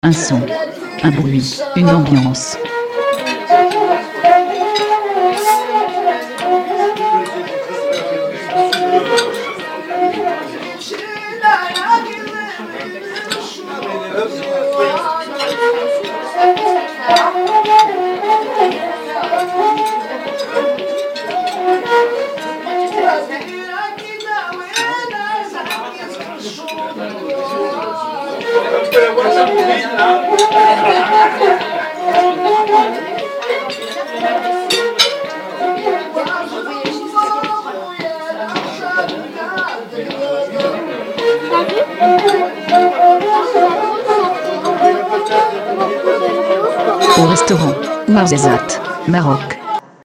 Un son, un bruit, une ambiance. Au restaurant Marzazat, Maroc.